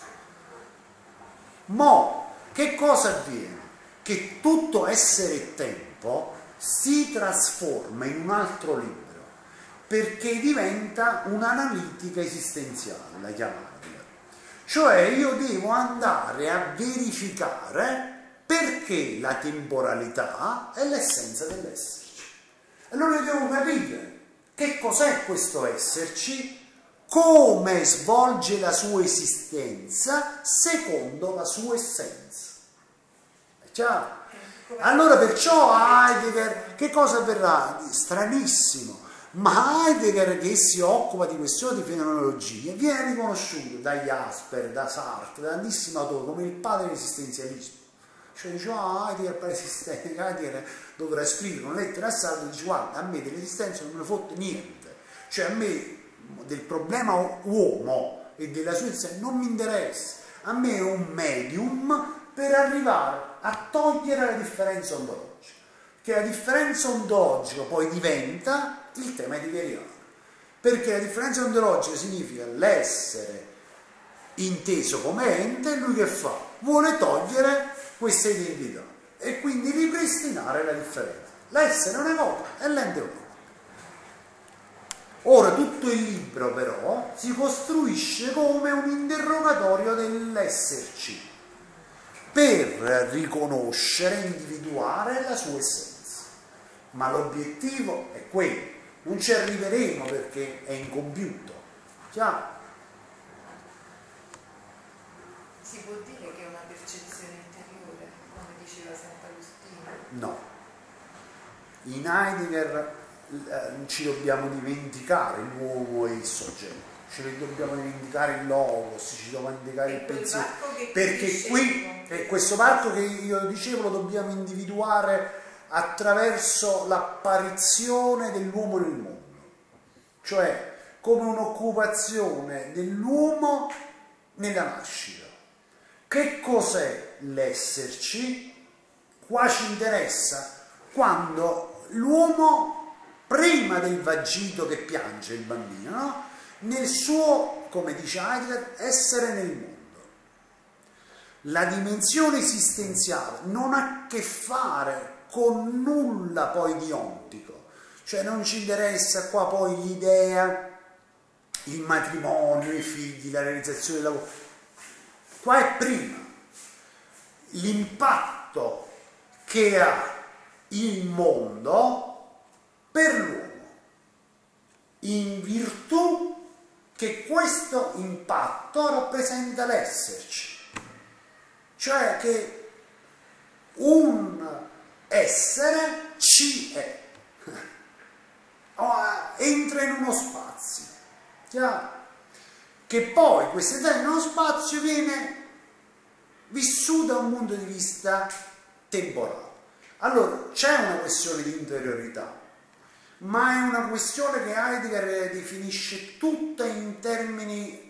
Ma che cosa avviene? Che tutto essere e tempo si trasforma in un altro libro, perché diventa un'analitica esistenziale, la chiamata. Cioè io devo andare a verificare perché la temporalità è l'essenza dell'esserci. Allora io devo capire che cos'è questo esserci, come svolge la sua esistenza secondo la sua essenza. È chiaro? Allora perciò Heidegger, che cosa avverrà? Stranissimo, ma Heidegger, che si occupa di questioni di fenomenologia, viene riconosciuto da Jasper, da Sartre, da tantissimi autori come il padre dell'esistenzialismo. Cioè dice, Heidegger dovrà scrivere una lettera a Sartre e dice, guarda, a me dell'esistenza non me ne fotte niente, cioè a me del problema uomo e della sua esistenza non mi interessa, a me è un medium per arrivare a togliere la differenza ontologica, che la differenza ontologica poi diventa il tema heideggeriano, perché la differenza ontologica significa l'essere inteso come ente, e lui che fa? Vuole togliere questa identità e quindi ripristinare la differenza. L'essere è una cosa e l'ente è una cosa. Ora tutto il libro però si costruisce come un interrogatorio dell'esserci per riconoscere, individuare la sua essenza, ma l'obiettivo è quello, non ci arriveremo perché è incompiuto, chiaro? Si può dire che è una percezione interiore, come diceva Sant'Agostino? No, in Heidegger ci dobbiamo dimenticare l'uomo e il soggetto, ci dobbiamo dimenticare il logos, ci dobbiamo dimenticare il pensiero, perché qui questo varco che io dicevo lo dobbiamo individuare attraverso l'apparizione dell'uomo nel mondo, cioè come un'occupazione dell'uomo nella nascita. Che cos'è l'esserci? Qua ci interessa quando l'uomo, prima del vagito che piange il bambino, no? Nel suo, come dice Heidegger, essere nel mondo. La dimensione esistenziale non ha a che fare con nulla poi di ontico, cioè non ci interessa qua poi l'idea, il matrimonio, i figli, la realizzazione del lavoro. Qua è prima l'impatto che ha il mondo per l'uomo, in virtù che questo impatto rappresenta l'esserci, cioè che un essere ci è, entra in uno spazio, chiaro? Che poi questo entrare in uno spazio viene vissuto da un punto di vista temporale. Allora c'è una questione di interiorità, ma è una questione che Heidegger definisce tutta in termini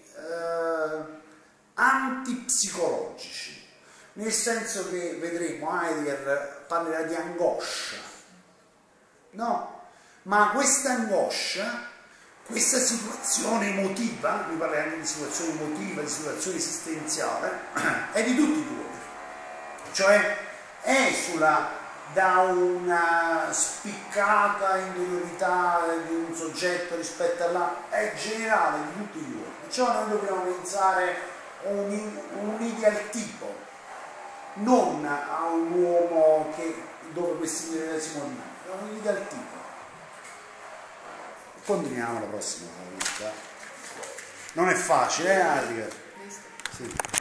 antipsicologici, nel senso che vedremo Heidegger parlerà di angoscia, no? Ma questa angoscia, questa situazione emotiva, lui parla anche di situazione emotiva, di situazione esistenziale, è di tutti i giorni, cioè esula da una spiccata interiorità di un soggetto rispetto all'altro, è generale di tutti i giorni. Perciò noi dobbiamo pensare a un ideal tipo, non a un uomo dove questi ideali si modificano, a un ideal tipo. Continuiamo la prossima volta. Non è facile, Heidegger? Sì.